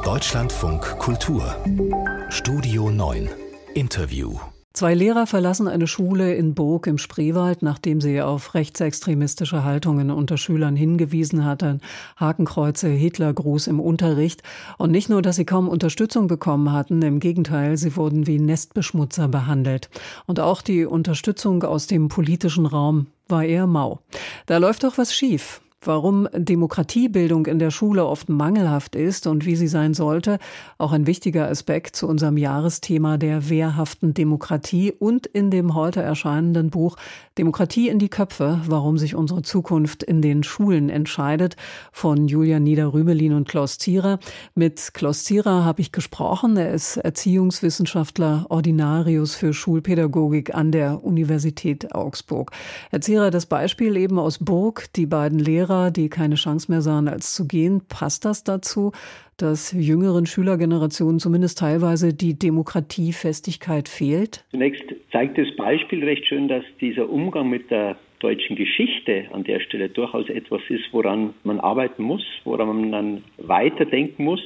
Deutschlandfunk Kultur Studio 9 Interview. 2 Lehrer verlassen eine Schule in Burg im Spreewald, nachdem sie auf rechtsextremistische Haltungen unter Schülern hingewiesen hatten. Hakenkreuze, Hitlergruß im Unterricht. Und nicht nur, dass sie kaum Unterstützung bekommen hatten, im Gegenteil, sie wurden wie Nestbeschmutzer behandelt. Und auch die Unterstützung aus dem politischen Raum war eher mau. Da läuft doch was schief. Warum Demokratiebildung in der Schule oft mangelhaft ist und wie sie sein sollte, auch ein wichtiger Aspekt zu unserem Jahresthema der wehrhaften Demokratie und in dem heute erscheinenden Buch Demokratie in die Köpfe, warum sich unsere Zukunft in den Schulen entscheidet, von Julian Nieder-Rümelin und Klaus Zierer. Mit Klaus Zierer habe ich gesprochen. Er ist Erziehungswissenschaftler, Ordinarius für Schulpädagogik an der Universität Augsburg. Herr Zierer, das Beispiel eben aus Burg, die beiden Lehrer, die keine Chance mehr sahen, als zu gehen. Passt das dazu, dass jüngeren Schülergenerationen zumindest teilweise die Demokratiefestigkeit fehlt? Zunächst zeigt das Beispiel recht schön, dass dieser Umgang mit der deutschen Geschichte an der Stelle durchaus etwas ist, woran man arbeiten muss, woran man dann weiterdenken muss.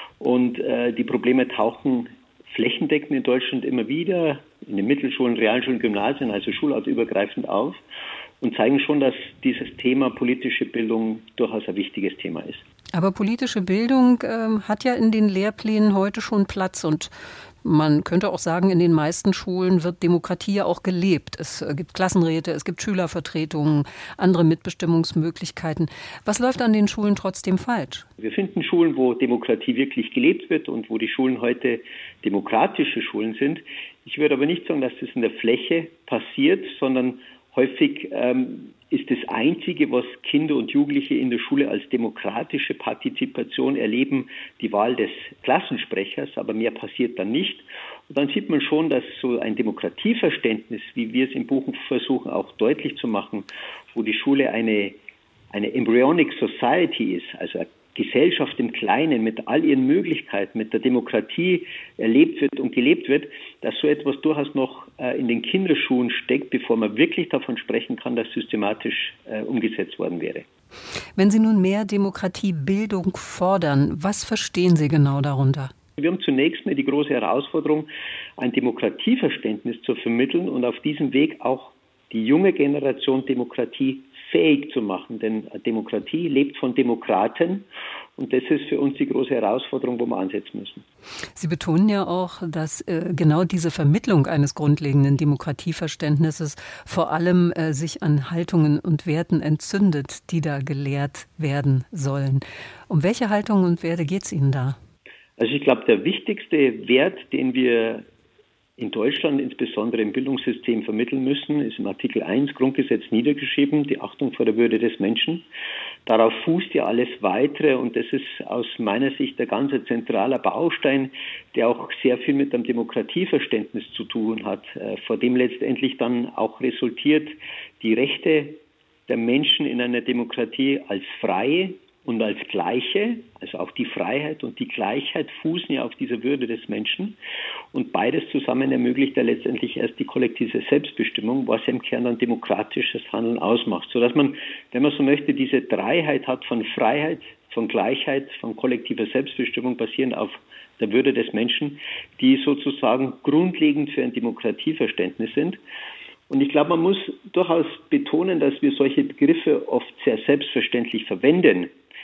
Und die Probleme tauchen flächendeckend in Deutschland immer wieder in den Mittelschulen, Realschulen, Gymnasien, also schulartübergreifend auf. Und zeigen schon, dass dieses Thema politische Bildung durchaus ein wichtiges Thema ist. Aber politische Bildung hat ja in den Lehrplänen heute schon Platz und man könnte auch sagen, in den meisten Schulen wird Demokratie ja auch gelebt. Es gibt Klassenräte, es gibt Schülervertretungen, andere Mitbestimmungsmöglichkeiten. Was läuft an den Schulen trotzdem falsch? Wir finden Schulen, wo Demokratie wirklich gelebt wird und wo die Schulen heute demokratische Schulen sind. Ich würde aber nicht sagen, dass das in der Fläche passiert, sondern häufig ist das Einzige, was Kinder und Jugendliche in der Schule als demokratische Partizipation erleben, die Wahl des Klassensprechers, aber mehr passiert dann nicht. Und dann sieht man schon, dass so ein Demokratieverständnis, wie wir es im Buch versuchen auch deutlich zu machen, wo die Schule eine embryonic society ist, also eine Gesellschaft im Kleinen mit all ihren Möglichkeiten, mit der Demokratie erlebt wird und gelebt wird, dass so etwas durchaus noch in den Kinderschuhen steckt, bevor man wirklich davon sprechen kann, dass systematisch umgesetzt worden wäre. Wenn Sie nun mehr Demokratiebildung fordern, was verstehen Sie genau darunter? Wir haben zunächst mal die große Herausforderung, ein Demokratieverständnis zu vermitteln und auf diesem Weg auch die junge Generation demokratiefähig zu machen. Denn Demokratie lebt von Demokraten und das ist für uns die große Herausforderung, wo wir ansetzen müssen. Sie betonen ja auch, dass genau diese Vermittlung eines grundlegenden Demokratieverständnisses vor allem sich an Haltungen und Werten entzündet, die da gelehrt werden sollen. Um welche Haltungen und Werte geht es Ihnen da? Also ich glaube, der wichtigste Wert, den wir in Deutschland insbesondere im Bildungssystem vermitteln müssen, ist im Artikel 1 Grundgesetz niedergeschrieben, die Achtung vor der Würde des Menschen. Darauf fußt ja alles Weitere und das ist aus meiner Sicht ein ganz zentraler Baustein, der auch sehr viel mit dem Demokratieverständnis zu tun hat, vor dem letztendlich dann auch resultiert, die Rechte der Menschen in einer Demokratie als freie und als Gleiche, also auch die Freiheit und die Gleichheit fußen ja auf dieser Würde des Menschen und beides zusammen ermöglicht ja letztendlich erst die kollektive Selbstbestimmung, was ja im Kern dann demokratisches Handeln ausmacht, sodass man, wenn man so möchte, diese Dreiheit hat von Freiheit, von Gleichheit, von kollektiver Selbstbestimmung basierend auf der Würde des Menschen, die sozusagen grundlegend für ein Demokratieverständnis sind. Und ich glaube, man muss durchaus betonen, dass wir solche Begriffe oft sehr selbstverständlich verwenden.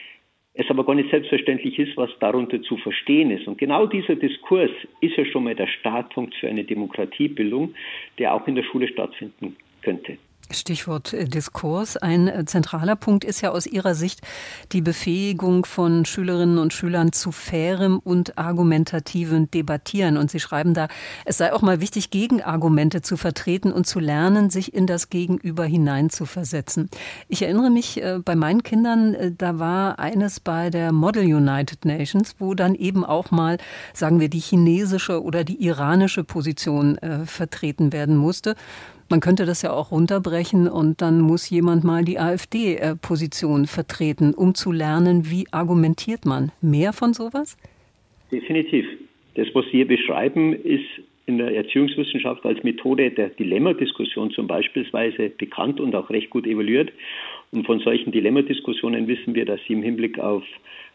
Es aber gar nicht selbstverständlich ist, was darunter zu verstehen ist. Und genau dieser Diskurs ist ja schon mal der Startpunkt für eine Demokratiebildung, der auch in der Schule stattfinden könnte. Stichwort Diskurs. Ein zentraler Punkt ist ja aus Ihrer Sicht die Befähigung von Schülerinnen und Schülern zu fairem und argumentativem Debattieren. Und Sie schreiben da, es sei auch mal wichtig, Gegenargumente zu vertreten und zu lernen, sich in das Gegenüber hineinzuversetzen. Ich erinnere mich bei meinen Kindern, da war eines bei der Model United Nations, wo dann eben auch mal, sagen wir, die chinesische oder die iranische Position vertreten werden musste. Man könnte das ja auch runterbrechen und dann muss jemand mal die AfD-Position vertreten, um zu lernen, wie argumentiert man. Mehr von sowas? Definitiv. Das, was Sie hier beschreiben, ist in der Erziehungswissenschaft als Methode der Dilemmadiskussion zum Beispielsweise bekannt und auch recht gut evaluiert. Und von solchen Dilemmadiskussionen wissen wir, dass sie im Hinblick auf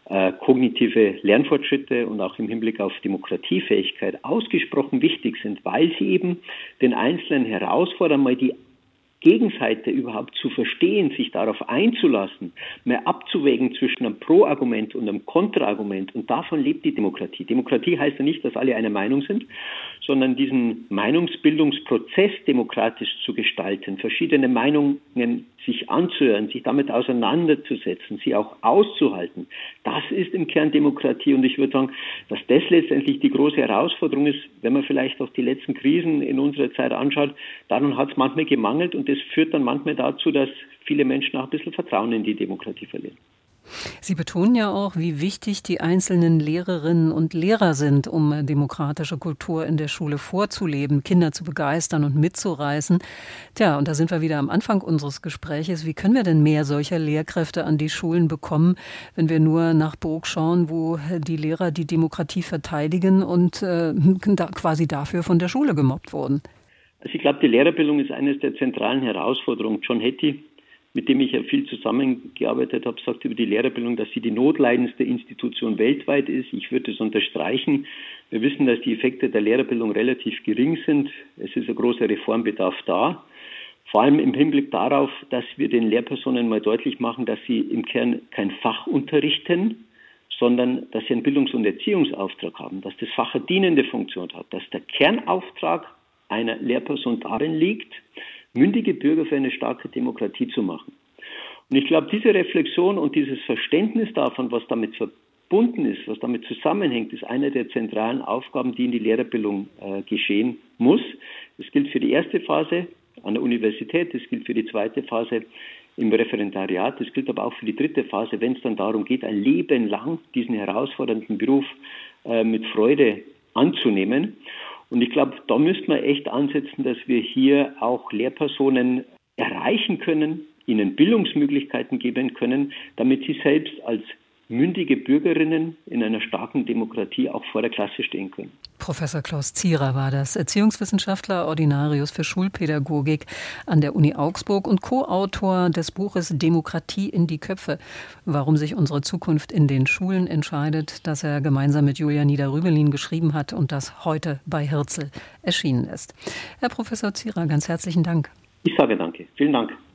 kognitive Lernfortschritte und auch im Hinblick auf Demokratiefähigkeit ausgesprochen wichtig sind, weil sie eben den Einzelnen herausfordern, mal die Gegenseite überhaupt zu verstehen, sich darauf einzulassen, mehr abzuwägen zwischen einem Pro-Argument und einem Kontra-Argument. Und davon lebt die Demokratie. Demokratie heißt ja nicht, dass alle einer Meinung sind, sondern diesen Meinungsbildungsprozess demokratisch zu gestalten, verschiedene Meinungen sich anzuhören, sich damit auseinanderzusetzen, sie auch auszuhalten. Das ist im Kern Demokratie. Und ich würde sagen, dass das letztendlich die große Herausforderung ist, wenn man vielleicht auch die letzten Krisen in unserer Zeit anschaut. Daran hat es manchmal gemangelt und das führt dann manchmal dazu, dass viele Menschen auch ein bisschen Vertrauen in die Demokratie verlieren. Sie betonen ja auch, wie wichtig die einzelnen Lehrerinnen und Lehrer sind, um demokratische Kultur in der Schule vorzuleben, Kinder zu begeistern und mitzureißen. Tja, und da sind wir wieder am Anfang unseres Gespräches. Wie können wir denn mehr solcher Lehrkräfte an die Schulen bekommen, wenn wir nur nach Brok schauen, wo die Lehrer die Demokratie verteidigen und quasi dafür von der Schule gemobbt wurden? Also ich glaube, die Lehrerbildung ist eines der zentralen Herausforderungen. John Hattie, mit dem ich ja viel zusammengearbeitet habe, sagt über die Lehrerbildung, dass sie die notleidendste Institution weltweit ist. Ich würde es unterstreichen. Wir wissen, dass die Effekte der Lehrerbildung relativ gering sind. Es ist ein großer Reformbedarf da. Vor allem im Hinblick darauf, dass wir den Lehrpersonen mal deutlich machen, dass sie im Kern kein Fach unterrichten, sondern dass sie einen Bildungs- und Erziehungsauftrag haben, dass das Fach eine dienende Funktion hat, dass der Kernauftrag einer Lehrperson darin liegt, mündige Bürger für eine starke Demokratie zu machen. Und ich glaube, diese Reflexion und dieses Verständnis davon, was damit verbunden ist, was damit zusammenhängt, ist eine der zentralen Aufgaben, die in die Lehrerbildung geschehen muss. Das gilt für die erste Phase an der Universität, das gilt für die zweite Phase im Referendariat, das gilt aber auch für die dritte Phase, wenn es dann darum geht, ein Leben lang diesen herausfordernden Beruf mit Freude anzunehmen. Und ich glaube, da müsste man echt ansetzen, dass wir hier auch Lehrpersonen erreichen können, ihnen Bildungsmöglichkeiten geben können, damit sie selbst als mündige Bürgerinnen in einer starken Demokratie auch vor der Klasse stehen können. Professor Klaus Zierer war das, Erziehungswissenschaftler, Ordinarius für Schulpädagogik an der Uni Augsburg und Co-Autor des Buches Demokratie in die Köpfe, warum sich unsere Zukunft in den Schulen entscheidet, das er gemeinsam mit Julia Nieder-Rümelin geschrieben hat und das heute bei Hirzel erschienen ist. Herr Professor Zierer, ganz herzlichen Dank. Ich sage danke. Vielen Dank.